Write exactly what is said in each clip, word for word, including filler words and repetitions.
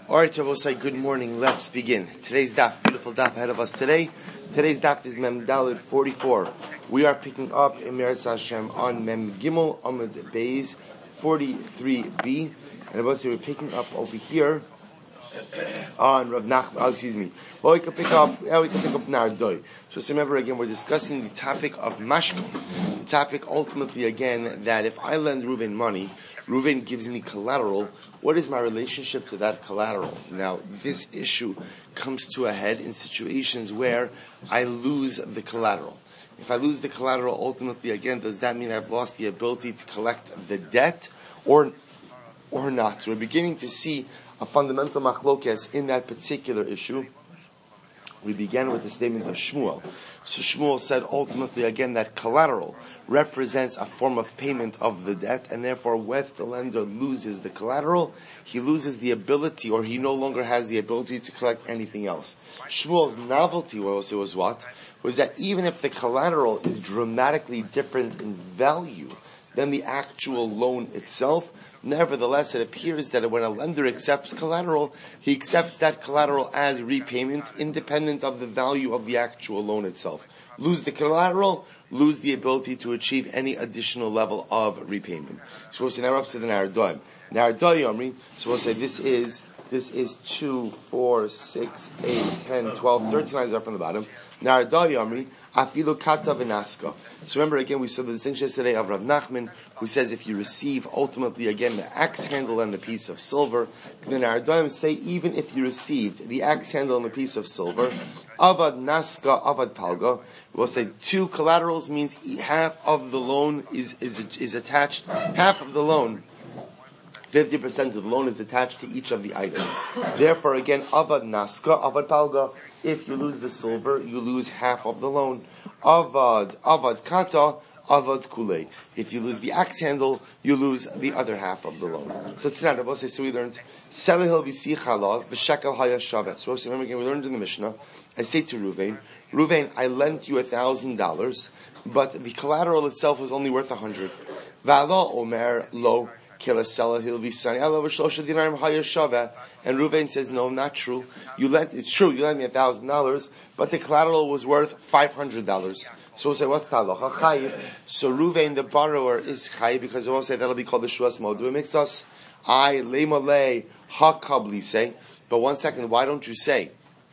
Alright, Rabosai, good morning. Let's begin. Today's daf, beautiful daf ahead of us today. Today's daf is Mem Daled forty-four. We are picking up in Meretz Hashem on Mem Gimel Amud Beis forty-three b. And Rabosai, we're picking up over here on Rav Nachman, oh, excuse me. Well, we can pick up, yeah, we can pick up Nardoi. So remember again, we're discussing the topic of Mashko. The topic ultimately again, that if I lend Reuven money, Reuven gives me collateral, what is my relationship to that collateral? Now, this issue comes to a head in situations where I lose the collateral. If I lose the collateral, ultimately again, does that mean I've lost the ability to collect the debt or, or not? So we're beginning to see a fundamental machlokes in that particular issue. We began with the statement of Shmuel. So Shmuel said ultimately again that collateral represents a form of payment of the debt, and therefore when the lender loses the collateral, he loses the ability, or he no longer has the ability to collect anything else. Shmuel's novelty was, was what? Was that even if the collateral is dramatically different in value than the actual loan itself, nevertheless, it appears that when a lender accepts collateral, he accepts that collateral as repayment, independent of the value of the actual loan itself. Lose the collateral, lose the ability to achieve any additional level of repayment. So we'll say now up to the Nardoi. Nardoi Yomri, so we'll say this is, this is two, four, six, eight, ten, twelve, thirteen lines up from the bottom. Nardoi Yomri, Afilu Kata V'Naska. So remember again, we saw the distinction today of Rav Nachman, who says if you receive ultimately again the axe handle and the piece of silver, then our Ardoim say even if you received the axe handle and the piece of silver, Avad Naska, Avad Palga, we'll say two collaterals means half of the loan is, is, is attached, half of the loan, fifty percent of the loan is attached to each of the items. Therefore again, Avad Naska, Avad Palga, if you lose the silver, you lose half of the loan. Avad, Avad Kata, Avad Kulei. If you lose the axe handle, you lose the other half of the loan. So tonight, so we learned, Selahil Visi Chala, V'Shekel Haya Shavet. So remember again, we learned in the Mishnah, I say to Reuven, Reuven, I lent you a thousand dollars, but the collateral itself was only worth a hundred. V'Allah Omer Lo, and Reuven says, no, not true. You lent, it's true, you lent me a thousand dollars, but the collateral was worth five hundred dollars. So we'll say, what's the halacha? Chayiv. So Reuven, the borrower, is chayiv, because we'll say that'll be called the shuas modu. It makes us, I, lemalei, hakabli say. But one second, why don't you say?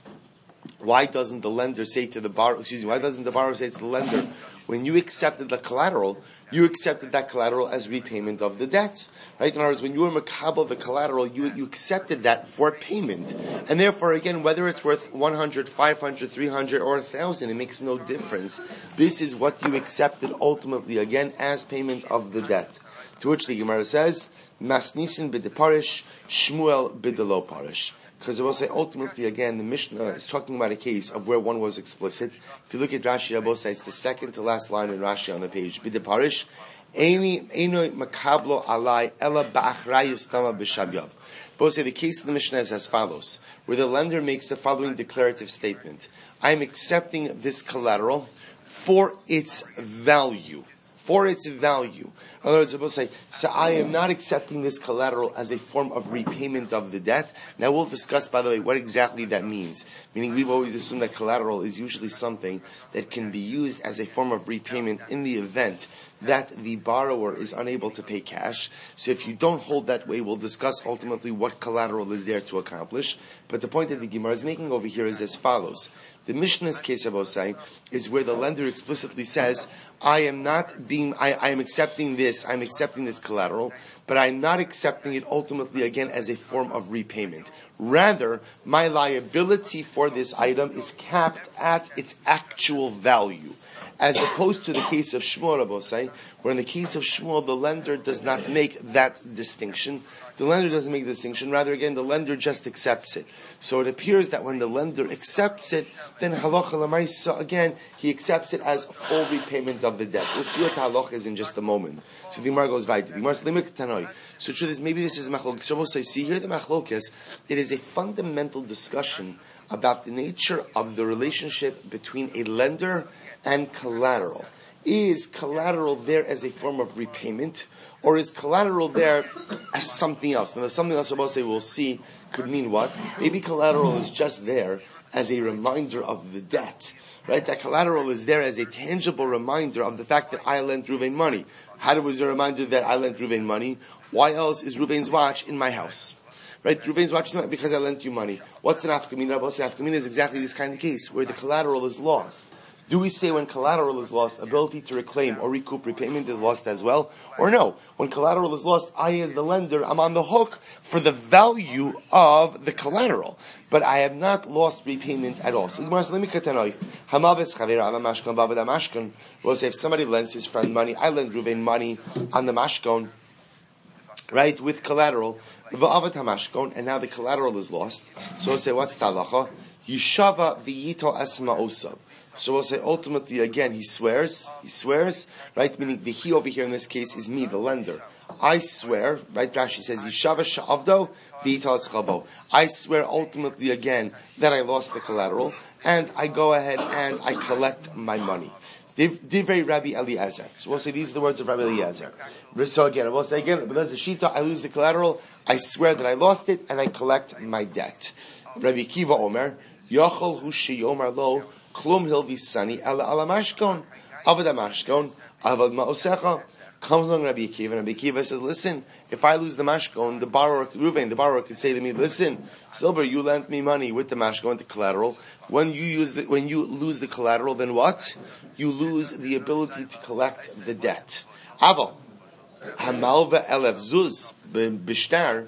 Why doesn't the lender say to the borrower, excuse me, why doesn't the borrower say to the lender, when you accepted the collateral, you accepted that collateral as repayment of the debt? Right? In other words, when you were makabel the collateral, you, you accepted that for payment. And therefore, again, whether it's worth one hundred, five hundred, three hundred, or one thousand, it makes no difference. This is what you accepted ultimately, again, as payment of the debt. To which the Gemara says, Masnisin b'deparish, Shmuel b'delo parish. Because it will say ultimately again, the Mishnah is talking about a case of where one was explicit. If you look at Rashi, Rabosai, it's the second to last line in Rashi on the page. B'deparish, Eini Eino makablo alai ela ba'achrayus tama b'shabyav. Both say the case of the Mishnah is as follows, where the lender makes the following declarative statement: I am accepting this collateral for its value. For its value. In other words, we'll say, so I am not accepting this collateral as a form of repayment of the debt. Now we'll discuss, by the way, what exactly that means. Meaning we've always assumed that collateral is usually something that can be used as a form of repayment in the event that the borrower is unable to pay cash. So if you don't hold that way, we'll discuss ultimately what collateral is there to accomplish. But the point that the Gemara is making over here is as follows. The Mishnah's case, Rabosai, is where the lender explicitly says, I am not being, I, I am accepting this, I'm accepting this collateral, but I'm not accepting it ultimately again as a form of repayment. Rather, my liability for this item is capped at its actual value. As opposed to the case of Shmuel, Rabosai, where in the case of Shmuel, the lender does not make that distinction. The lender doesn't make the distinction. Rather, again, the lender just accepts it. So it appears that when the lender accepts it, then halacha l'maisa, again, he accepts it as full repayment of the debt. We'll see what halacha is in just a moment. So the Gemara goes right. The Gemara says, limik tanoi. So truth is, maybe this is machlokes. So we'll say, see here the machlokes, it is a fundamental discussion about the nature of the relationship between a lender and collateral. Is collateral there as a form of repayment, Or is collateral there as something else? Now, there's something else Rabbi say we'll see could mean what? Maybe collateral is just there as a reminder of the debt. Right? That collateral is there as a tangible reminder of the fact that I lent Ruvain money. How was a reminder that I lent Ruvain money? Why else is Ruvain's watch in my house? Right? Ruvain's watch is because I lent you money. What's an nafkamina? Rabbi say nafkamina is exactly this kind of case where the collateral is lost. Do we say when collateral is lost, ability to reclaim or recoup repayment is lost as well? Or no? When collateral is lost, I as the lender, I'm on the hook for the value of the collateral. But I have not lost repayment at all. So let me katanoi. We'll say if somebody lends his friend money, I lend Ruvain money on the mashkon, right, with collateral, and now the collateral is lost. So we'll say, what's talacha? Yishava v'yito asma osav. So we'll say ultimately again he swears, he swears, right? Meaning the he over here in this case is me, the lender. I swear, right? Rashi says Yishava sha'avdo v'itas chavo. I swear ultimately again that I lost the collateral, and I go ahead and I collect my money. Divrei Rabbi Eliezer. So we'll say these are the words of Rabbi Eliezer. So again, we'll say again, but there's a shita, I lose the collateral, I swear that I lost it, and I collect my debt. Rabbi Kiva Omer, Yochol hu sheyomar lo. Klum hilvisani ala ala mashkon, avad mashkon, avad ma'osecha. Comes along Rabbi Akiva, and Rabbi Akiva says, listen, if I lose the mashkon, the borrower, Ruvain, the borrower could say to me, listen, Silver, you lent me money with the mashkon, the collateral. When you use the, when you lose the collateral, then what? You lose the ability to collect the debt. Aval, hamalva elef zuz, b'shtar,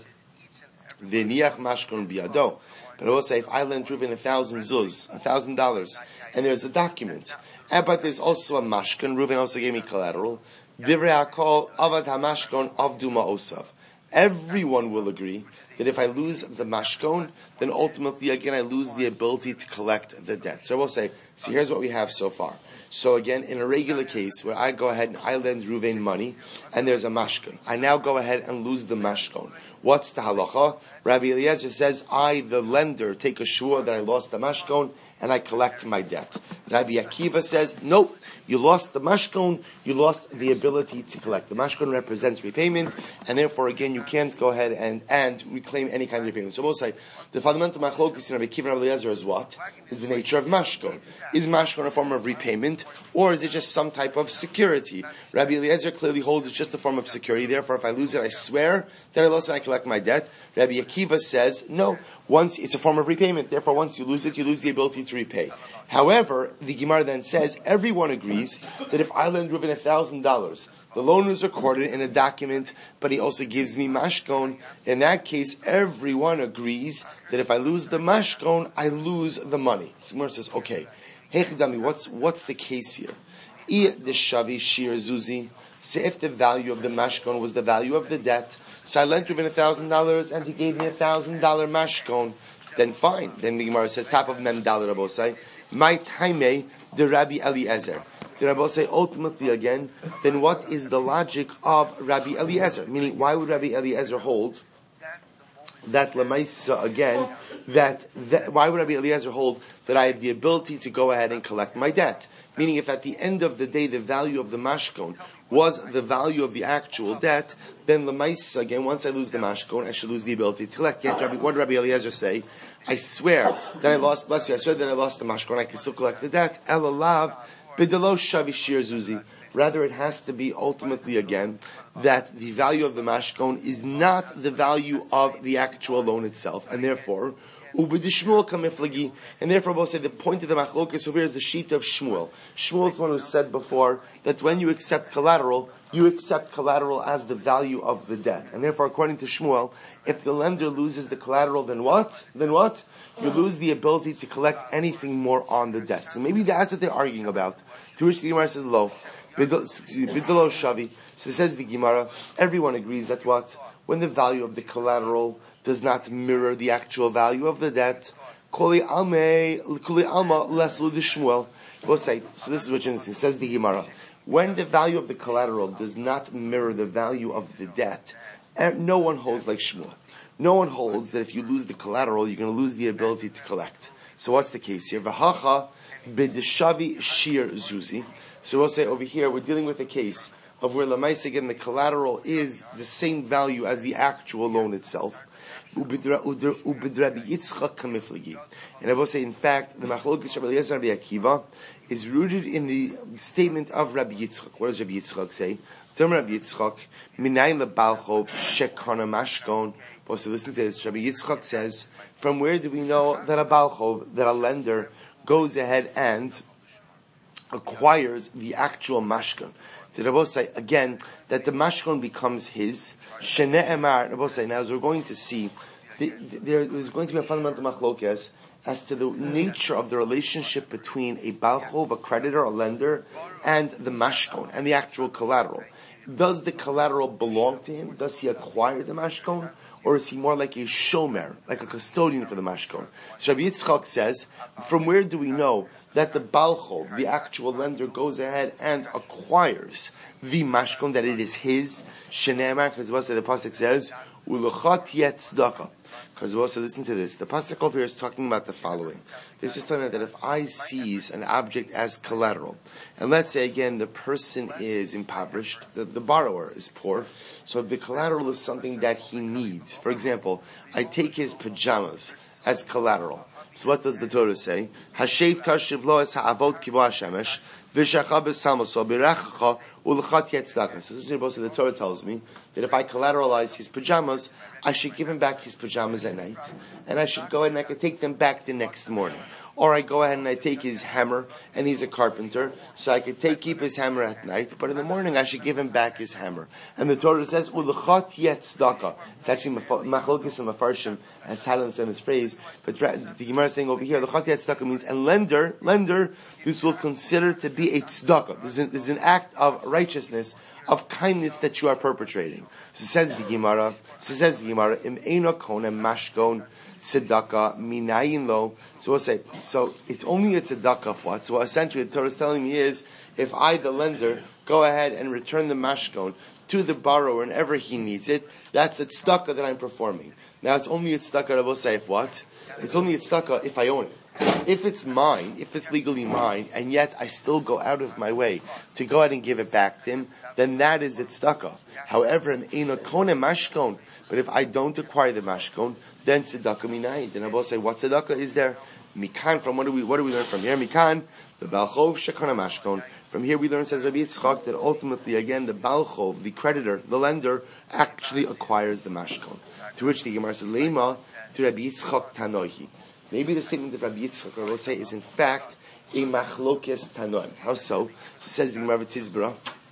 v'niach mashkon biado. But I will say, if I lend Ruvain a thousand zuz, a thousand dollars, and there's a document, and but there's also a mashkon, Ruvain also gave me collateral, divrei hakol avad hamashkon avdu ma'osav. Everyone will agree that if I lose the mashkon, then ultimately again I lose the ability to collect the debt. So I will say, see, here's what we have so far. So again, in a regular case where I go ahead and I lend Ruvain money, and there's a mashkon, I now go ahead and lose the mashkon. What's the halacha? Rabbi Eliezer says, I, the lender, take a shua that I lost the mashkon, and I collect my debt. Rabbi Akiva says, nope, you lost the mashkon, you lost the ability to collect. The mashkon represents repayment, and therefore, again, you can't go ahead and, and reclaim any kind of repayment. So we'll say, the fundamental machlokes in Rabbi Akiva and Rabbi Eliezer is what? Is the nature of mashkon. Is mashkon a form of repayment, or is it just some type of security? Rabbi Eliezer clearly holds it's just a form of security, therefore, if I lose it, I swear that I lost it and I collect my debt. Rabbi Akiva says, no, once it's a form of repayment, therefore once you lose it, you lose the ability to repay. However, the Gemara then says, everyone agrees that if I lend Ruvain a thousand dollars, the loan is recorded in a document, but he also gives me mashkon. In that case, everyone agrees that if I lose the mashkon, I lose the money. So Gemara says, okay, hey Chidami, what's, what's the case here? I the shavi shir zuzi. So if the value of the mashkon was the value of the debt, so I lent Ruvain a thousand dollars and he gave me a thousand dollar mashkon, then fine. Then the Gemara says, top of mem dollar Rabbosai, my taime the Rabbi Eliezer. The Rabbosai ultimately again, then what is the logic of Rabbi Eliezer? Meaning, why would Rabbi Eliezer hold that lemaisa again? That, that why would Rabbi Eliezer hold that I have the ability to go ahead and collect my debt? Meaning, if at the end of the day the value of the mashkon was the value of the actual debt, then lemaisa again, once I lose the mashkon, I should lose the ability to collect. Yet, Rabbi, what did Rabbi Eliezer say? I swear that I lost, bless you, I swear that I lost the mashkon, I can still collect the debt. Elalav b'delo shavi shir zuzi. Rather, it has to be ultimately again that the value of the mashkon is not the value of the actual loan itself, and therefore, ubedishmuel kamiflagi, and therefore we'll say the point of the machlokas over here is the sheet of Shmuel. Shmuel is the one who said before that when you accept collateral, you accept collateral as the value of the debt, and therefore, according to Shmuel, if the lender loses the collateral, then what? Then what? You lose the ability to collect anything more on the debt. So maybe that's what they're arguing about. To which the Gemara says, "Lo, bidelo shavi." So it says the Gemara, everyone agrees that what? When the value of the collateral does not mirror the actual value of the debt, koli alme, koli alma leslu de Shmuel. We'll say, so this is what it says the Gemara. When the value of the collateral does not mirror the value of the debt, no one holds like Shmuel. No one holds that if you lose the collateral, you're going to lose the ability to collect. So what's the case here? V'hacha b'deshavi shir zuzi. So we'll say over here, we're dealing with a case of where Lamais, again, the collateral is the same value as the actual loan itself. And I will say, in fact, the Machlokes Rabbi Eliezer and Rabbi Akiva is rooted in the statement of Rabbi Yitzchak. What does Rabbi Yitzchak say? Tell Rabbi Yitzchak, Minayin lebalchov shekana mashkon. So listen to this. Rabbi Yitzchak says, from where do we know that a balchov, that a lender, goes ahead and acquires the actual mashkon? Did Rabbi say again that the mashkon becomes his? Shene emar. Rabbi say now, as we're going to see, the, the, there is going to be a fundamental machlokes as to the nature of the relationship between a balchov, a creditor, a lender, and the mashkon and the actual collateral. Does the collateral belong to him? Does he acquire the mashkon? Or is he more like a shomer, like a custodian for the mashkon? So Rabbi Yitzchak says, from where do we know that the balchov, the actual lender, goes ahead and acquires the mashkon, that it is his? Shenemar, because the pasuk says, "Ulachat yet tzedakah." Because also listen to this. The pasuk over here is talking about the following. This is talking about that if I seize an object as collateral, and let's say again the person is impoverished, the, the borrower is poor, so the collateral is something that he needs. For example, I take his pajamas as collateral. So what does the Torah say? Hashev tashiv lo es ha'avot kivo hashemesh v'shacha b'samaso b'rachacha ulchat yet tzedakah. So this is the Torah tells me that if I collateralize his pajamas, I should give him back his pajamas at night, and I should go ahead and I could take them back the next morning. Or I go ahead and I take his hammer, and he's a carpenter, so I could take keep his hammer at night, but in the morning I should give him back his hammer. And the Torah says, "Ulchat yet tzedakah." It's actually machlokes and mafarshim as silence in this phrase, but the Gemara is saying over here, "Ulchat yet tzedakah" means, and lender, lender, this will consider to be a tzedakah. This is, this is an act of righteousness, of kindness that you are perpetrating. So says the Gemara, so says the Gemara, Im eino kona mashkon tzedakah minayin lo. So we'll say, so it's only a tzedakah of what? So essentially the Torah is telling me is, if I, the lender, go ahead and return the mashkon to the borrower whenever he needs it, that's a tzedakah that I'm performing. Now it's only a tzedakah, I will say, if what? It's only a tzedakah if I own it. If it's mine, if it's legally mine, and yet I still go out of my way to go ahead and give it back to him, then that is its tzedakah. However, an eino kone mashkon, but if I don't acquire the mashkon, then tzedakah minayin. Then I will say, what tzedakah is there? Mikan, from what do we what do we learn from here? Mikan, the balchov shekana mashkon. From here we learn, says Rabbi Yitzchak, that ultimately, again, the balchov, the creditor, the lender, actually acquires the mashkon. To which the Gemara says, Leima, to Rabbi Yitzchak tanohi. Maybe the statement of Rabbi Yitzchak, I will say, is in fact a machlokes tanoim. How so? So says the Gemara Tizbra,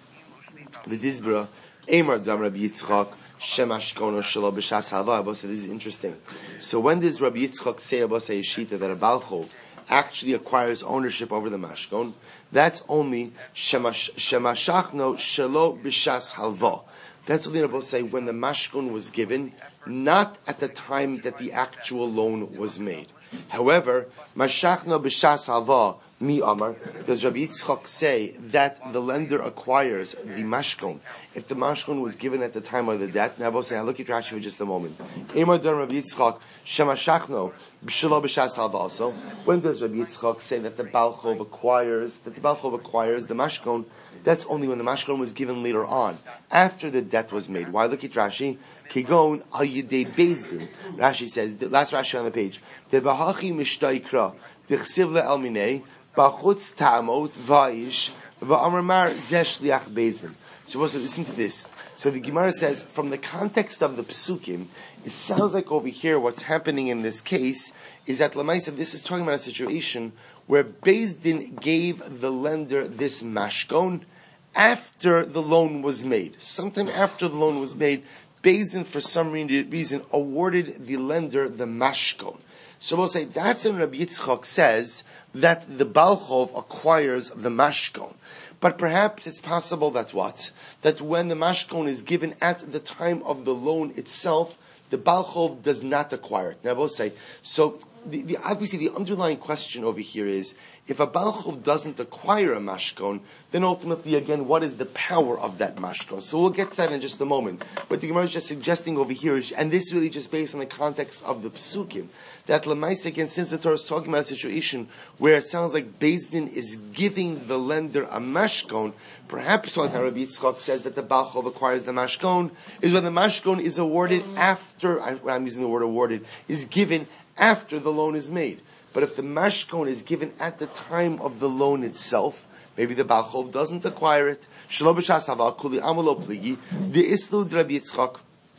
the Tizbra, Eimar dam Rabbi Yitzchak, shemashkono shelo b'shas halva. I will say, this is interesting. So when does Rabbi Yitzchak say, I will say, a shita, that a balchov actually acquires ownership over the mashkon? That's only shemashachno shelo b'shas halva. That's what the Rebbe say when the mashkon was given, not at the time that the actual loan was made. However, mashachna b'shas halva mi amar. Does Rabbi Yitzchak say that the lender acquires the mashkon if the mashkon was given at the time of the debt? Now I will say, I'll look at Rashi for just a moment. Emar dar Rabbi Yitzchak shemashachno b'shelo b'shas halva. Also, when does Rabbi Yitzchak say that the balchov acquires that the balchov acquires the mashkon? That's only when the mashkon was given later on, after the debt was made. Why? Look at Rashi. Kigon al yidei bezdin. Rashi says, the last Rashi on the page, the bahachi mishtaikra v'chsiv le'el minei b'chutz ta'amot v'aish v'amar zesh liach bezdin. So also listen to this. So the Gemara says, from the context of the Pesukim, it sounds like over here what's happening in this case is that Lamaisa, this is talking about a situation where Bezdin gave the lender this mashkon after the loan was made. Sometime after the loan was made, Bezdin, for some reason, awarded the lender the mashkon. So we'll say that's when Rabbi Yitzchak says that the balchov acquires the mashkon. But perhaps it's possible that what? That when the mashkon is given at the time of the loan itself, the balchov does not acquire it. Now we'll say, so the, the, obviously the underlying question over here is, if a Baal Chov doesn't acquire a mashkon, then ultimately, again, what is the power of that mashkon? So we'll get to that in just a moment. But the Gemara is just suggesting over here, is, and this is really just based on the context of the Psukim, that Lamaisa, again, since the Torah is talking about a situation where it sounds like Beis Din is giving the lender a mashkon, perhaps what Rabbi Yitzchak says that the Baal Chov acquires the mashkon, is when the mashkon is awarded after, when I'm using the word awarded, is given after the loan is made. But if the mashkon is given at the time of the loan itself, maybe the Baal Chov doesn't acquire it. Shelo b'shas hava kuli amalo pligi the islud Rabbi Yitzchak.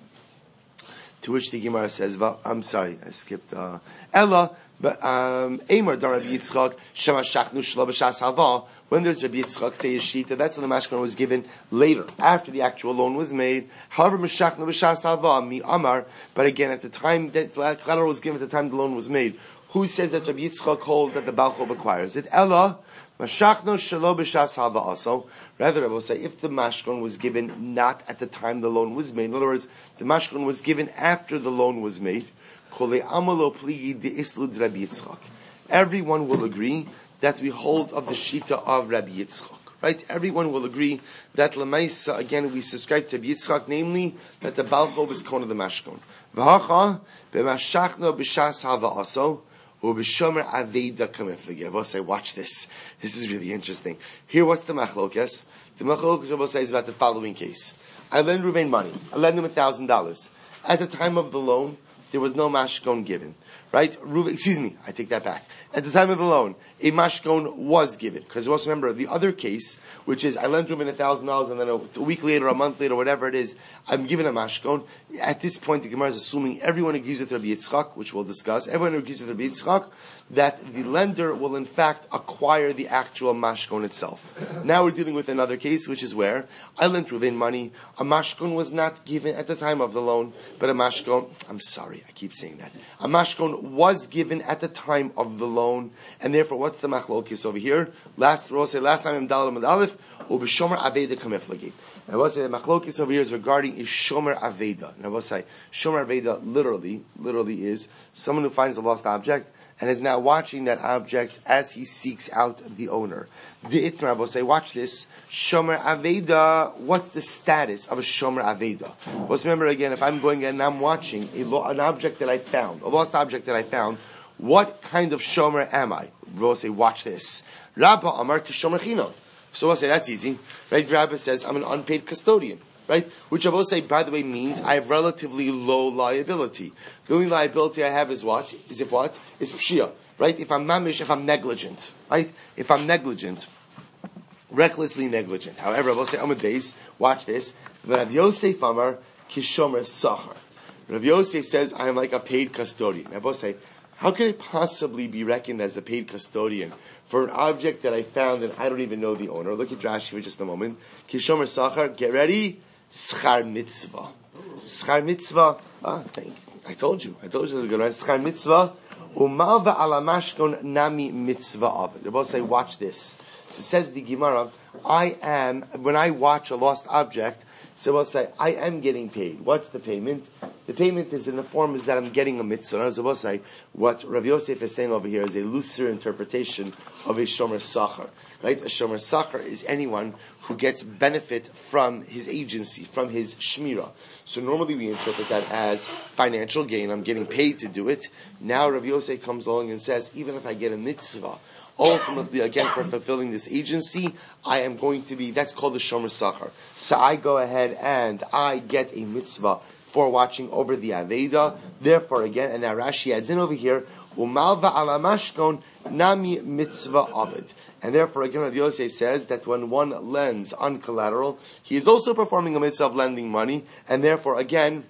To which the Gemara says, I'm sorry, I skipped. Uh, Ella, but um, Eimer dar Rabbi Yitzchak shema shachnu shelo b'shas hava. When there's Rabbi Yitzchak say shita, that's when the mashkon was given later, after the actual loan was made. However, meshachnu b'shas hava mi amar. But again, at the time that the collateral was given, at the time the loan was made. Who says that Rabbi Yitzchak holds that the Baal Chov acquires it? Ella, mashachno shelo b'shas hava also. Rather, I will say, if the mashkon was given not at the time the loan was made, in other words, the mashkon was given after the loan was made, kole amalo pligi de islud Rabbi Yitzchak. Everyone will agree that we hold of the shita of Rabbi Yitzchak. Right? Everyone will agree that Lamaisa, again, we subscribe to Rabbi Yitzchak, namely, that the Baal Chov is kona the mashkon. V'hacha, b'mashachno b'shas hava also, Ubishomer Aveda Kamefligir. We'll say, watch this. This is really interesting. Here, what's the machlokes? The machlokes will say is about the following case. I lend Ruvain money. I lend him a thousand dollars. At the time of the loan, there was no mashkon given. Right? Ruvain, excuse me, I take that back. At the time of the loan, a mashkon was given. Because also remember, the other case, which is, I lent Ruvain a thousand dollars and then a, a week later, a month later, whatever it is, I'm given a mashkon. At this point, the Gemara is assuming everyone agrees with Rabbi Yitzchak, which we'll discuss. Everyone agrees with Rabbi Yitzchak that the lender will in fact acquire the actual mashkon itself. Now we're dealing with another case, which is where I lent Ruvain money. A mashkon was not given at the time of the loan, but a mashkon, I'm sorry, I keep saying that. A mashkon was given at the time of the loan, and therefore, what's the machlokis over here? Last, we'll say last time in Dalal Aleph, Ubishomer Aveda Kameflagi. And we'll say the machlokis over here is regarding is Shomer Aveda. And we'll say Shomer Aveda literally, literally is someone who finds a lost object and is now watching that object as he seeks out the owner. The Itmar will say, watch this. Shomer Aveda, what's the status of a Shomer Aveda? Well, so remember again, if I'm going and I'm watching a lo- an object that I found, a lost object that I found, what kind of Shomer am I? We'll say, watch this. Rabba Amar Kishomer Chino. So we'll say, that's easy. Right? Rabba says, I'm an unpaid custodian. Right? Which I will say, by the way, means I have relatively low liability. The only liability I have is what? Is if what? Is pshia. Right? If I'm mamish, if I'm negligent. Right? If I'm negligent. Recklessly negligent. However, I will say, Amud Beis, watch this. Rav Yosef Amar Kishomer Sachar. Rav Yosef says, I am like a paid custodian. I will say, how can I possibly be reckoned as a paid custodian for an object that I found and I don't even know the owner? Look at Rashi for just a moment. Kishomer Sachar, get ready. Schar mitzvah. Schar mitzvah. Ah, thank you. I told you. I told you this is good, right? Schar mitzvah. Umalva ala mashkon nami mitzvah of it. They both say, watch this. So says the Gemara, I am, when I watch a lost object, so we'll say, I am getting paid. What's the payment? The payment is in the form is that I'm getting a mitzvah. So we'll say, what Rav Yosef is saying over here is a looser interpretation of a shomer sachar. Right? A shomer sachar is anyone who gets benefit from his agency, from his shmira. So normally we interpret that as financial gain. I'm getting paid to do it. Now Rav Yosef comes along and says, even if I get a mitzvah, ultimately, again, for fulfilling this agency, I am going to be, that's called the Shomer Sachar. So I go ahead and I get a mitzvah for watching over the Aveda. Therefore, again, and now Rashi adds in over here, Umalva ala mashkon nami mitzvah avid. And therefore, again, Rav Yosef says that when one lends on collateral, he is also performing a mitzvah of lending money, and therefore, again,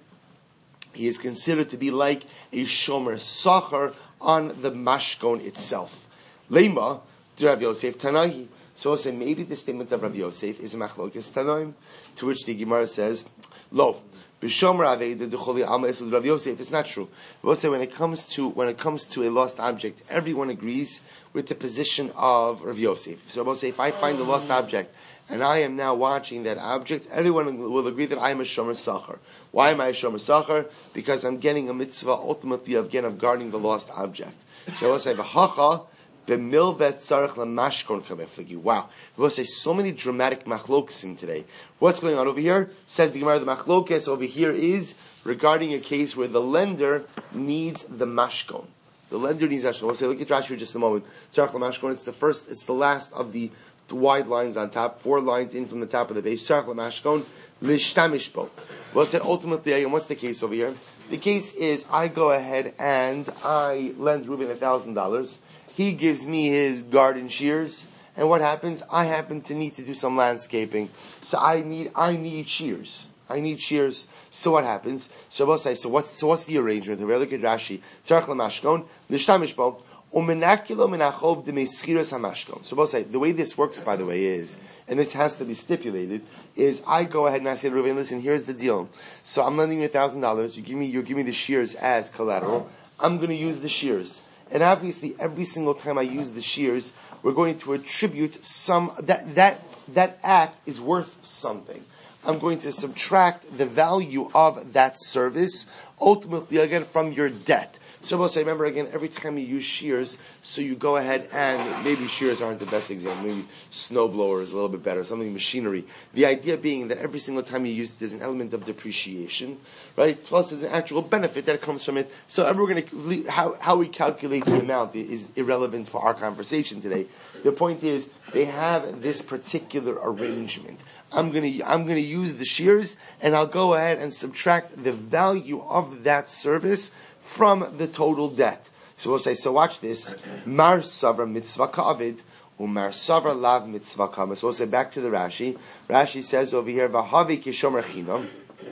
he is considered to be like a Shomer Sachar on the mashkon itself. Lema, to Rav Yosef Tanahi. So we'll say maybe the statement of Rav Yosef is a machlokes Tanaim, to which the Gemara says, Lo, Rav Yosef, it's not true. Rav Yosef, when it comes to when it comes to a lost object, everyone agrees with the position of Rav Yosef. So Rav Yosef, if I find a lost object and I am now watching that object, everyone will agree that I am a shomer sachar. Why am I a shomer sachar? Because I'm getting a mitzvah ultimately of again of guarding the lost object. So Rav Yosef, v'hacha b'milvet tzarich lamashkon kameflagi. Wow, Rav Yosef, so many dramatic machlokesim today. What's going on over here? Says the Gemara, the machlokes over here is regarding a case where the lender needs the mashkon. The lender needs mashkon. We'll say, look at Rashi for just a moment. Tzarich lamashkon. It's the first. It's the last of the the wide lines on top, four lines in from the top of the base. Tzarich lamashkon lishtamish bo. We'll say ultimately, again, what's the case over here? The case is I go ahead and I lend Reuben a thousand dollars. He gives me his garden shears, and what happens? I happen to need to do some landscaping, so I need I need shears. I need shears. So what happens? So we'll say, so what's so what's the arrangement? We look at Rashi. Tzarich lamashkon lishtamish bo. So we'll say, the way this works, by the way, is, and this has to be stipulated, is I go ahead and I say to Reuven, listen, here's the deal. So I'm lending you a thousand dollars. You give me, you give me the shears as collateral. I'm going to use the shears, and obviously, every single time I use the shears, we're going to attribute some that that that act is worth something. I'm going to subtract the value of that service, ultimately again from your debt. So we'll say, remember again, every time you use shears, so you go ahead and, maybe shears aren't the best example, maybe snowblower is a little bit better, something machinery. The idea being that every single time you use it, there's an element of depreciation, right? Plus there's an actual benefit that comes from it. So we're going to, how, how we calculate the amount is irrelevant for our conversation today. The point is, they have this particular arrangement. I'm gonna, I'm gonna use the shears, and I'll go ahead and subtract the value of that service from the total debt. So we'll say, so watch this. Mar savra mitzvah ka'avid, umar savra lav mitzvah kama. So we'll say back to the Rashi. Rashi says over here, v'havi kishomer chinam.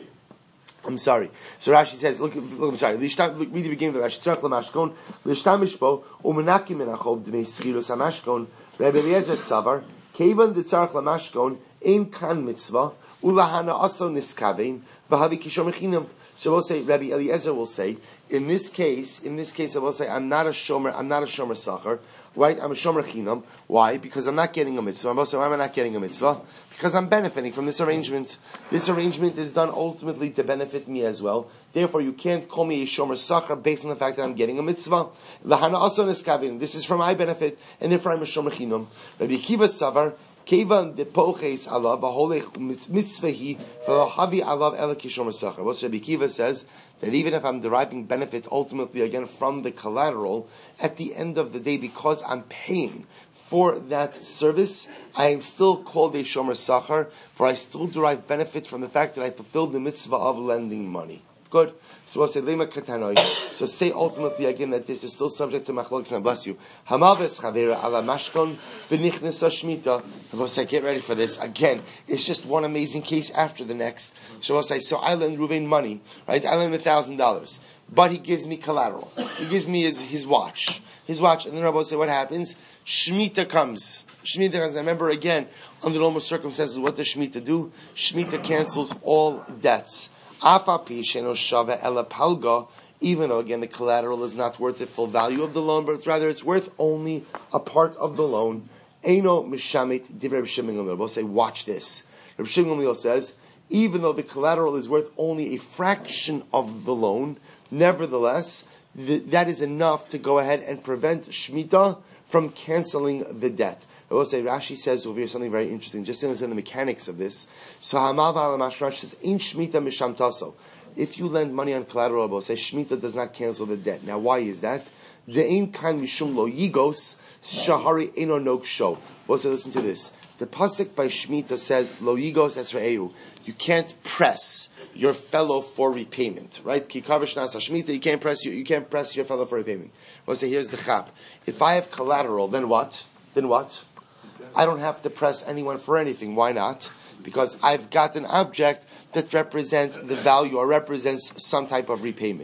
I'm sorry. So Rashi says, look, look I'm sorry. Look, read the beginning of the Rashi. Tzarich lamashkon, lishtamish bo, umenaki minachov dmei schiros hamashkon, Rebbe Eliezer savar, kevan de tzarich lamashkon, ein kan mitzvah, ulahana aso niskavein, v'havi kishomer chinam. So we'll say, Rabbi Eliezer will say, in this case, in this case, I will say, I'm not a shomer, I'm not a shomer sachar, right? I'm a shomer chinam. Why? Because I'm not getting a mitzvah. I will say, why am I not getting a mitzvah? Because I'm benefiting from this arrangement. This arrangement is done ultimately to benefit me as well. Therefore, you can't call me a shomer sachar based on the fact that I'm getting a mitzvah. Lahana also neskavin. This is for my benefit, and therefore I'm a shomer chinam. Rabbi Akiva savar, Kevan de poches alav v'holech mitzvahi v'lohavi alav ela kishomer sachar. What Rabbi Akiva says, that even if I'm deriving benefit ultimately again from the collateral, at the end of the day, because I'm paying for that service, I am still called a shomer sachar, for I still derive benefit from the fact that I fulfilled the mitzvah of lending money. Good. So we'll say lema katanoi. So say ultimately again that this is still subject to machlokes, and bless you. Hamaves chavera ala mashkon v'nichnesa shmita. And we'll say, get ready for this. Again, it's just one amazing case after the next. So we'll say, so I lend Reuven money, right? I lend him a thousand dollars, but he gives me collateral. He gives me his, his watch, his watch, and then Rabbi will say, what happens? Shmita comes. Shmita comes. Remember again, under normal circumstances, what does Shmita do? Shmita cancels all debts. Even though again the collateral is not worth the full value of the loan, but rather it's worth only a part of the loan. Eino mishamit divrei Reb Shimon Gamliel. We'll say, watch this. Reb Shimon Gamliel says, even though the collateral is worth only a fraction of the loan, nevertheless, th- that is enough to go ahead and prevent Shemitah from canceling the debt. I will say, Rashi says over here something very interesting, just to understand the mechanics of this. So Hamav al-Mashrash says, "In Shemitah misham taso." If you lend money on collateral, I will say Shemitah does not cancel the debt. Now, why is that? Ve'in kan mishum lo yigos shahari eno nok sho. We'll say, listen to this. The pasuk by Shemitah says, "Lo yigos esra'eu." You can't press your fellow for repayment, right? Ki kavish nasa Shemitah. You can't press you. You can't press your fellow for repayment. We'll say, here's the chap. If I have collateral, then what? Then what? I don't have to press anyone for anything. Why not? Because I've got an object that represents the value or represents some type of repayment.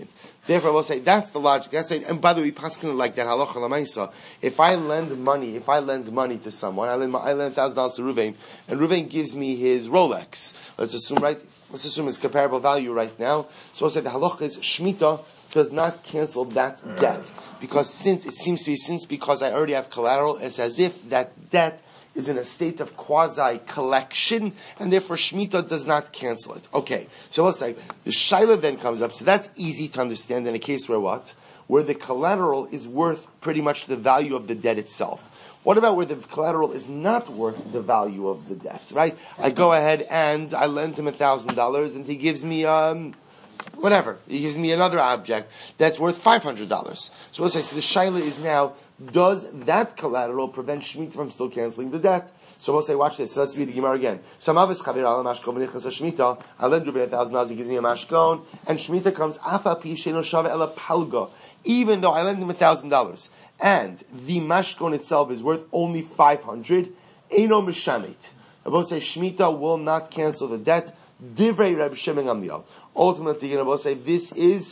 Therefore, I will say that's the logic. That's it. And by the way, paskin like that halacha lamaisa. If I lend money, if I lend money to someone, I lend I lend thousand dollars to Ruvain, and Ruvain gives me his Rolex. Let's assume right. Let's assume it's comparable value right now. So I'll say the halacha is shmita does not cancel that debt because since it seems to be since because I already have collateral, it's as if that debt is in a state of quasi-collection, and therefore Shemitah does not cancel it. Okay, so let's say the Shaila then comes up, so that's easy to understand in a case where what? Where the collateral is worth pretty much the value of the debt itself. What about where the collateral is not worth the value of the debt, right? I go ahead and I lend him a thousand dollars and he gives me, um, whatever, he gives me another object that's worth five hundred dollars. So let's say, so the Shaila is now, does that collateral prevent Shemitah from still canceling the debt? So we'll say, watch this. So let's read the Gemara again. Samavis chavir ala mashkon v'nichnas Shemitah. I lend Ruben a thousand dollars. He gives me a mashkon, and Shemitah comes afa pi sheino shava ela palga. Even though I lend him a thousand dollars, and the mashkon itself is worth only five hundred, eino mishamit. I will say Shemitah will not cancel the debt. Divrei Reb Shimon Gamliel. Ultimately, I will say this is.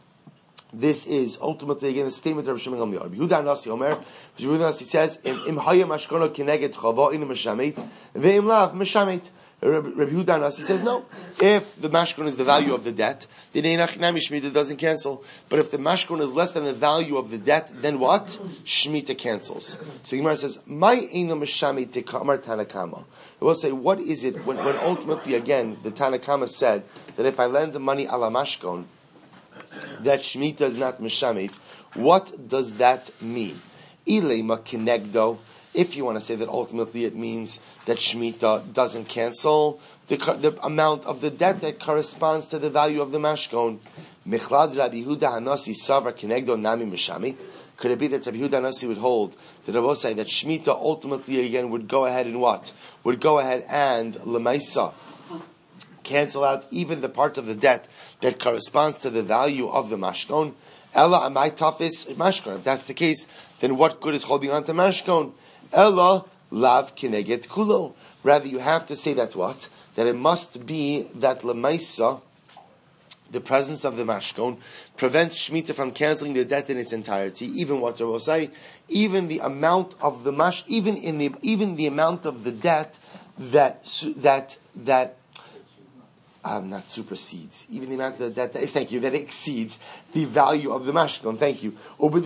This is ultimately again a statement of Rabbi Shimon Gamliel. Yehuda Nasi Omer, Rabbi Yehuda Nasi says, "Im haya mashkono kineged chava in mishamit, ve'im lav mishamit." Rabbi Yehuda Nasi says, "No. If the mashkon is the value of the debt, then einach nami shmita doesn't cancel. But if the mashkon is less than the value of the debt, then what? Shmita cancels." So Gemara says, "My eino mishamit tekamar Tanakama." I will say, what is it when, when ultimately again the Tanakama said that if I lend the money ala mashkon, that Shemitah is not Mishamit, what does that mean? Ilema Kinegdo, if you want to say that ultimately it means that Shemitah doesn't cancel the, the amount of the debt that corresponds to the value of the Mashkon. Michlad Rabbi Yehuda Hanasi Savar Kinegdo Nami Mishamit. Could it be that Rabbi Yehuda Hanasi would hold that Rabbi say that Shemitah ultimately again would go ahead and what? Would go ahead and Lemaisa cancel out even the part of the debt that corresponds to the value of the mashkon. Ella amai tafis mashkon. If that's the case, then what good is holding on to mashkon? Ella lav kineget kulo. Rather, you have to say that what? That it must be that lemaisa, the presence of the mashkon, prevents Shemitah from canceling the debt in its entirety. Even what I will say, even the amount of the mash, even in the even the amount of the debt that that that. Um, not supersedes, even the amount of the debt, that, thank you, that exceeds the value of the mashkon, thank you.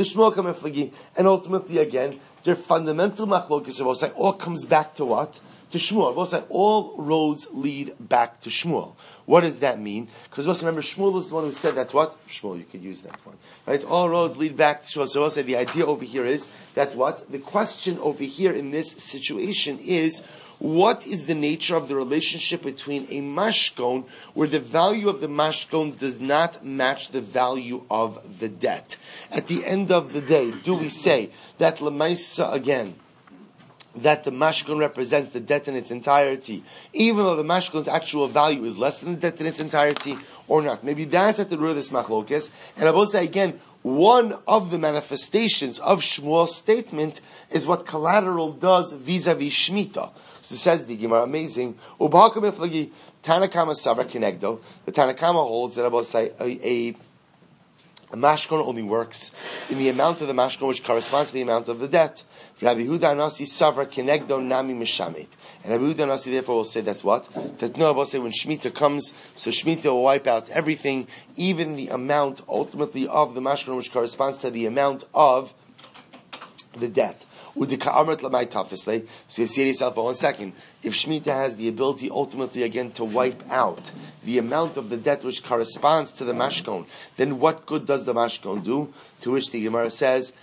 And ultimately, again, their fundamental machlokes all comes back to what? To Shmuel. All roads lead back to Shmuel. What does that mean? Because also remember, Shmuel is the one who said that what? Shmuel, you could use that one. Right? All roads lead back to Shmuel. So also the idea over here is that what? The question over here in this situation is, what is the nature of the relationship between a mashkon where the value of the mashkon does not match the value of the debt? At the end of the day, do we say that lemaisa again, that the mashkon represents the debt in its entirety, even though the mashkon's actual value is less than the debt in its entirety, or not? Maybe that's at the root of this machlokes. And I will say again, one of the manifestations of Shmuel's statement is what collateral does vis-a-vis Shemitah. So says the Gemara, amazing. Tanakama Sabra Kinegdo. The Tanakama holds that I will say a, a, a mashkon only works in the amount of the mashkon which corresponds to the amount of the debt. Rabbi Yehuda Nasi Savra Kinegdo Nami Mishamit. And Rabbi Yehuda Nasi therefore will say that what? That no, I will say when Shemitah comes, so Shemitah will wipe out everything, even the amount ultimately of the mashkon which corresponds to the amount of the debt. So you see it yourself for one second. If Shemitah has the ability ultimately again to wipe out the amount of the debt which corresponds to the mashkon, then what good does the mashkon do? To which the Gemara says,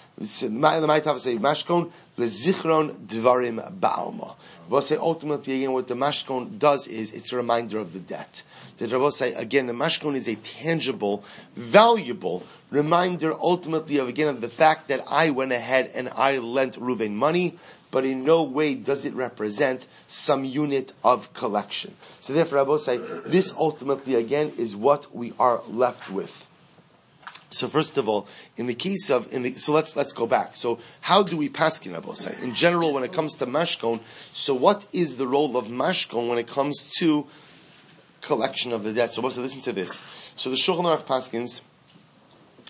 mashkon lezichron dvarim ba'alma. We'll say ultimately again what the mashkon does is it's a reminder of the debt. The Rabbi say again the mashkon is a tangible, valuable reminder ultimately of again of the fact that I went ahead and I lent Ruvain money, but in no way does it represent some unit of collection. So therefore Rabbi say this ultimately again is what we are left with. So first of all, in the case of, in the, so let's let's go back. So how do we paskin Rabbi say? In general, when it comes to mashkon, so what is the role of mashkon when it comes to collection of the debt? So Rabbi say, listen to this. So the Shulchan Aruch paskins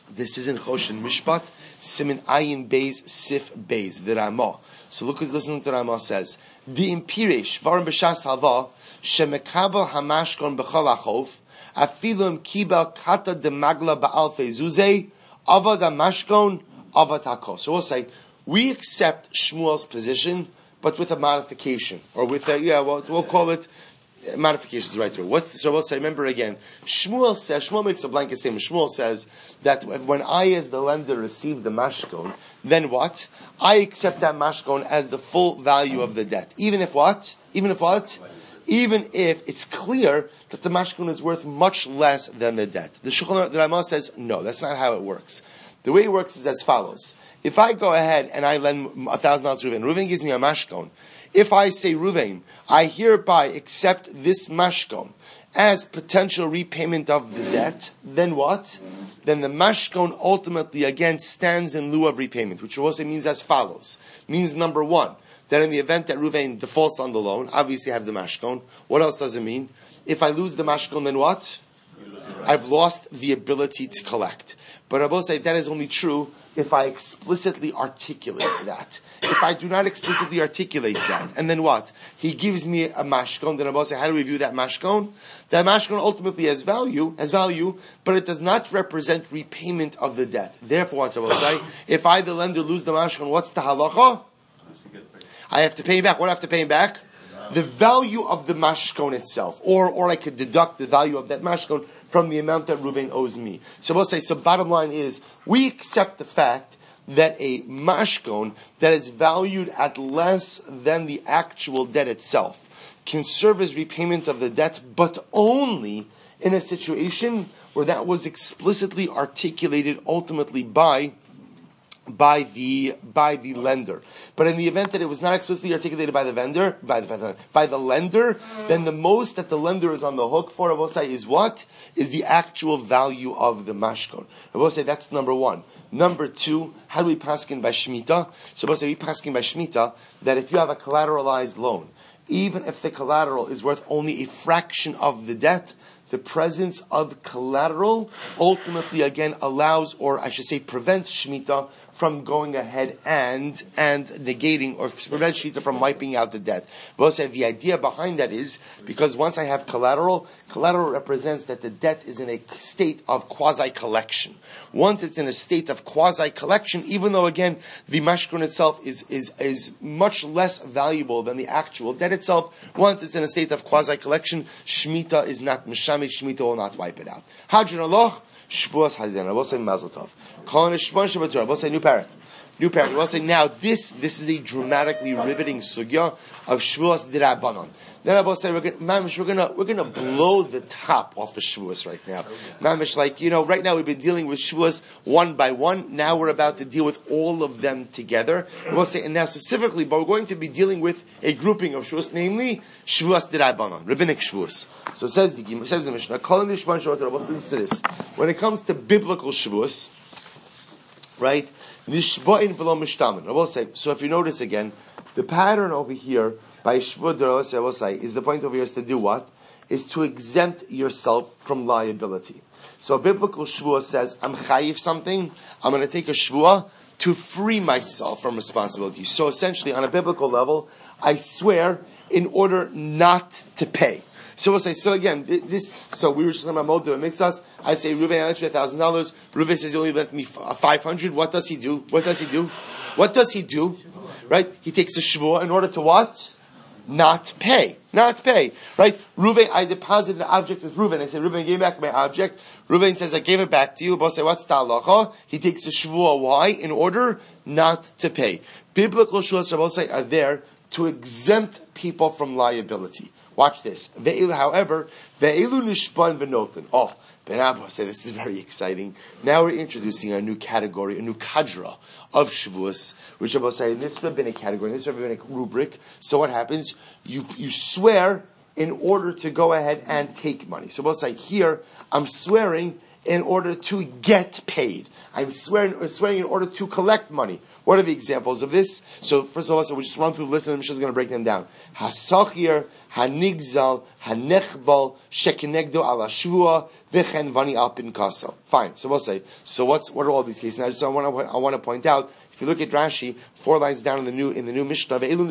This is in Choshen Mishpat, Simin Ayin Beis Sif Beis, the Ramah. So look who's listening to Ramah says, Di impiresh, varim b'shas halva, shemekabel hamashkon b'chol achof, afilum kibel kata de magla ba'alfe zuzei, avad hamashkon, avad hakos. So we'll say, we accept Shmuel's position, but with a modification, or with a, yeah, we'll, we'll call it, uh, modification is right through. What's the, so we'll say, remember again, Shmuel says, Shmuel makes a blanket statement, Shmuel says that when I as the lender receive the mashkon, then what? I accept that mashkon as the full value of the debt. Even if what? Even if what? Even if it's clear that the mashkon is worth much less than the debt. The Shulchan Aruch, the Ramah says, no, that's not how it works. The way it works is as follows. If I go ahead and I lend a thousand dollars to Reuven, Reuven gives me a mashkon. If I say, Reuven, I hereby accept this mashkon as potential repayment of the debt, then what? Then the mashkon ultimately again stands in lieu of repayment, which also means as follows. Means number one, that in the event that Reuven defaults on the loan, obviously I have the mashkon. What else does it mean? If I lose the mashkon, then what? I've lost the ability to collect. But I will say that is only true if I explicitly articulate that. If I do not explicitly articulate that, and then what? He gives me a mashkon, then I will say, how do we view that mashkon? That mashkon ultimately has value, has value, but it does not represent repayment of the debt. Therefore, what I will say, if I, the lender, lose the mashkon, what's the halacha? I have to pay him back. What do I have to pay him back? The value of the mashkon itself. Or, or I could deduct the value of that mashkon from the amount that Reuven owes me. So we'll say, so bottom line is, we accept the fact that a mashkon that is valued at less than the actual debt itself can serve as repayment of the debt, but only in a situation where that was explicitly articulated ultimately by by the by the lender. But in the event that it was not explicitly articulated by the vendor, by the by the, by the lender, then the most that the lender is on the hook for, I will say, is what? Is the actual value of the mashkon. I will say that's number one. Number two, how do we paskin by Shemitah? So I will say we paskin by Shemitah that if you have a collateralized loan, even if the collateral is worth only a fraction of the debt, the presence of collateral ultimately again allows, or I should say prevents Shemitah from going ahead and and negating, or prevents Shemitah from wiping out the debt. We'll say the idea behind that is because once I have collateral, collateral represents that the debt is in a state of quasi-collection. Once it's in a state of quasi-collection, even though again the mashkon itself is is is much less valuable than the actual debt itself, once it's in a state of quasi-collection, Shemitah is not mishamid, Shemitah will not wipe it out. Hadran Allah, Shvuas Hadin. I will say Mazel Tov. Calling it Shvon Shabbatur. I will say new parak. New parak. I will say now this this is a dramatically riveting sugya of Shvuas D'Rabbanan. Then I will say we're gonna, Mamish, we're gonna we're gonna blow the top off of Shvuas right now. Mamish, like you know, right now we've been dealing with Shvuas one by one. Now we're about to deal with all of them together. I will say, and now specifically, but we're going to be dealing with a grouping of Shvuas, namely Shvuas D'Rabbanan, rabbinic Shvuas. So it says the says the Mishnah, calling the Shvan Shabbatur. Listen to this. When it comes to biblical Shvuas, right? Nishba'in v'lo mishtamin. I will say. So if you notice again, the pattern over here by Shvud, I will say, is the point over here is to do what? Is to exempt yourself from liability. So a biblical shvuah says, I'm chayiv something, I'm going to take a shvuah to free myself from responsibility. So essentially, on a biblical level, I swear in order not to pay. So we'll say, so again, this, so we were just talking about Moed Mixas. I say, Reuven, I lent you a thousand dollars. Reuven says, you only lent me five hundred. What does he do? What does he do? What does he do? Right? He takes a shvuah in order to what? Not pay. Not pay. Right? Reuven, I deposited the object with Reuven. I said, Reuven, give me back my object. Reuven says, I gave it back to you. But I say, what's the halacha? He takes a shvuah. Why? In order not to pay. Biblical shvuahs, say, are there to exempt people from liability. Watch this. However, ve'elu nishban v'noten. Oh, Ben Abba said this is very exciting. Now we're introducing a new category, a new kadra of Shavuos, which Abba say in this rabbinic category, in this rabbinic rubric. So what happens? You you swear in order to go ahead and take money. So Abba say here, I'm swearing in order to get paid. I'm swearing, swearing in order to collect money. What are the examples of this? So first of all, so we'll just run through the list and I'm just going to break them down. Hasachir, Hanigzal, hanechbal shekenegdo ala shvua v'chen vani al pinkaso. Fine. So we'll say. So what's what are all these cases? Now, just I want to I want to point out. If you look at Rashi, four lines down in the new in the new Mishnah, we'll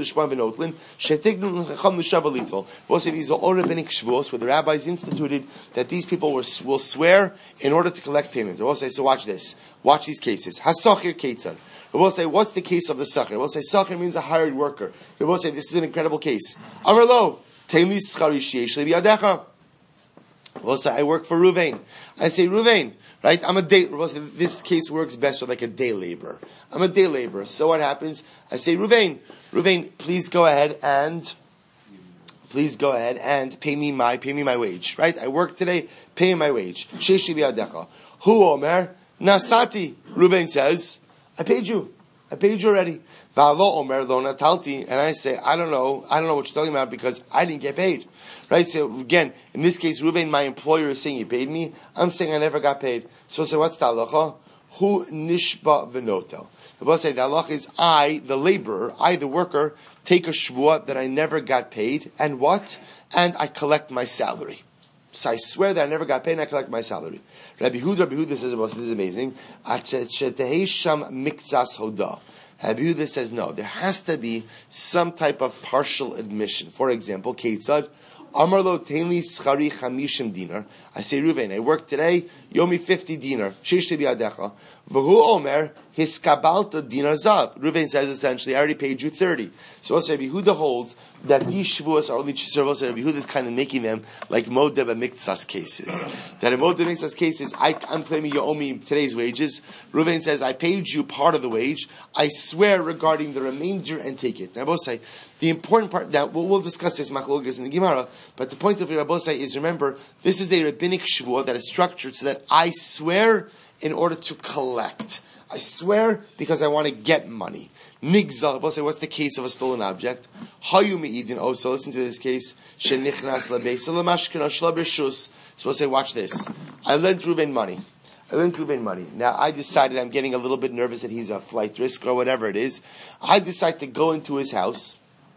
say these are all rabbinic shvuos where the rabbis instituted that these people were, will swear in order to collect payment. We'll say, so watch this. Watch these cases. Hasachir ketzad. We'll say, what's the case of the sachir? We'll say, sachir means a hired worker. We'll say, this is an incredible case. Amar lo, teim li schari sheyesh li biyadecha. We'll say, I work for Ruvain. I say, Ruvain, right? I'm a day, we'll say, this case works best with like a day laborer. I'm a day laborer. So what happens? I say, Ruvain, Ruvain, please go ahead and, please go ahead and pay me my, pay me my wage, right? I work today, pay me my wage. Sheyesh li biyadecha. Hu omer, nasati. Ruvain says, I paid you. I paid you already. V'alo omer lo natalti. And I say, I don't know, I don't know what you're talking about because I didn't get paid. Right? So again, in this case, Ruvain, my employer, is saying he paid me. I'm saying I never got paid. So I say, what's the halacha? Hu nishba v'notel. The boss say the halacha is I, the laborer, I, the worker, take a shvuah that I never got paid, and what? And I collect my salary. So I swear that I never got paid and I collect my salary. Rabbi Huda, Rabbi Huda says, this is amazing. Rabbi Huda says, no, there has to be some type of partial admission. For example, Ketzad, Amar lo tenli schari chamishim dinar. I say, Ruvain, I work today, you owe me fifty dinar. Sheish biyadecha. V'hu omer, hiskabalta dinar zav. Ruvain says essentially, I already paid you thirty. So also Rabbi Huda holds that these shvuos are only shvuos. Rabbi Huda is kind of making them like modeh b'miktsas cases. That in modeh b'miktsas cases, I, I'm claiming you owe me today's wages. Ruvain says, I paid you part of the wage. I swear regarding the remainder and take it. Now, I both say, the important part, now we'll, we'll discuss this machlokes in the Gemara, but the point of Rabbi say is, remember, this is a rabbinic shvuah that is structured so that I swear in order to collect. I swear because I want to get money. Nigzal, we'll say, what's the case of a stolen object? Hayu me'idin, oh, so listen to this case. Shenichnas lebeisa lemashkina shlabishus. So we'll say, watch this. I lent Ruvain money. I lent Ruvain money. Now, I decided I'm getting a little bit nervous that he's a flight risk or whatever it is. I decide to go into his house.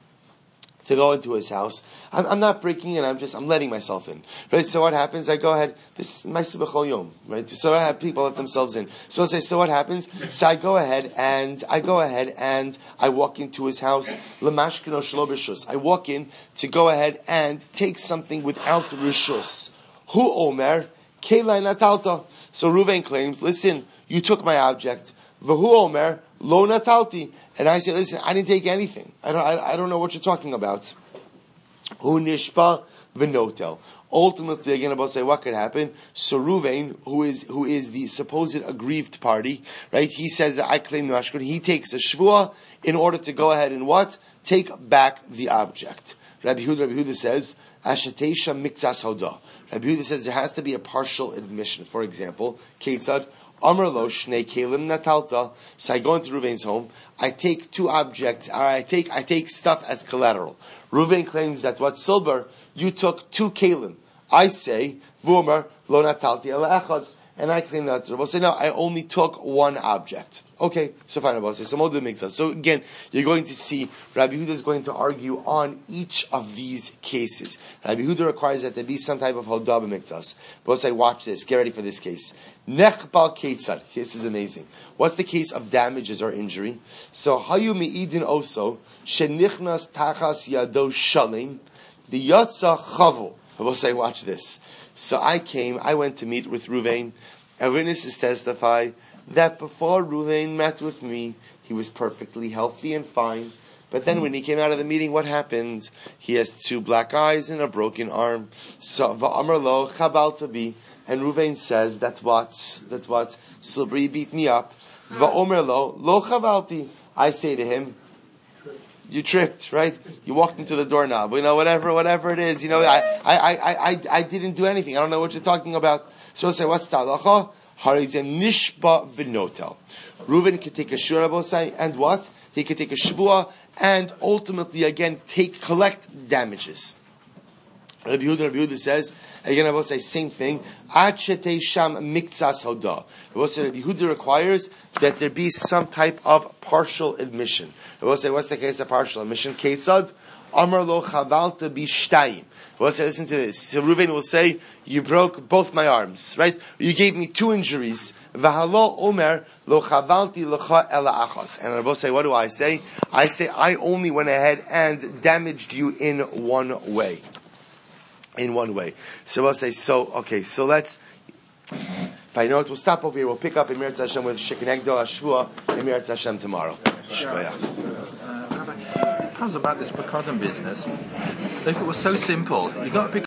To go into his house. I'm, I'm not breaking in, I'm just, I'm letting myself in. Right? So what happens? I go ahead, this is my Sibachol Yom, right? So I have people let themselves in. So I say, so what happens? So I go ahead and, I go ahead and I walk into his house, Lamashkino Shlo B'Shus. I walk in to go ahead and take something without Rishus. Hu Omer, Kelai Natalta. So Ruvain claims, listen, you took my object. V'hu Omer, Lo Natalti. And I say, listen, I didn't take anything. I don't, I, I don't know what you're talking about. Hu nishpa v'notel. Ultimately, again, about say what could happen. So Ruvain, who is who is the supposed aggrieved party, right? He says that I claim the mashkun. He takes a shvuah in order to go ahead and what? Take back the object. Rabbi Huda, Rabbi Huda says, Ashatesha miktas hoda. Rabbi Huda says there has to be a partial admission. For examlo, Ketzad. Amar lo shnei kelim natalta. So I go into Ruvain's home. I take two objects. Or I take I take stuff as collateral. Ruvain claims that what silver you took two kelim. I say v'omer lo natalti ela echad, and I claim that Rabbi say no. I only took one object. Okay, so fine. Rabbi say so. Modeh makes sense. So again, you're going to see Rabbi Huda is going to argue on each of these cases. Rabbi Huda requires that there be some type of hodah b'miktsas. But say, watch this. Get ready for this case. Nechbal ketzad. This is amazing. What's the case of damages or injury? So hayu me'idin oso shenichnas tachas yado shalim the yatsa chavu. We'll say, watch this. So I came, I went to meet with Ruvain, and witnesses testify that before Ruvain met with me, he was perfectly healthy and fine. But then when he came out of the meeting, what happened? He has two black eyes and a broken arm. So va'amar lo chabal tabi. And Ruvain says, that's what, that's what, Slippery beat me up. Va'omer lo, lo chavalti. I say to him, you tripped, right? You walked into the doorknob. You know, whatever, whatever it is. You know, I, I, I, I, I didn't do anything. I don't know what you're talking about. So I say, what's the halacha? Harizem nishba v'notel. Reuven could take a shura, and what? He could take a shvuah, and ultimately, again, take, collect damages. Rabbi Yehuda, Rabbi Yehuda says, again, I will say same thing. Ad shetei sham miktsas hodah. I will say Rabbi Yehuda requires that there be some type of partial admission. I will say, what's the case of partial admission? Ketzad, Amar lo chavalta bishtayim. We'll say, listen to this. So Reuven will say, you broke both my arms, right? You gave me two injuries. V'halo omer lo chavalti lecha ela achas. And I will say, what do I say? I say, I only went ahead and damaged you in one way. In one way. So we'll say, so, okay, so let's, if I know it, we'll stop over here. We'll pick up in Meretz Hashem with Shekinah Gdol Hashvua in Meretz Hashem tomorrow. How's about this Pekodem business? If it was so simple, you got to pick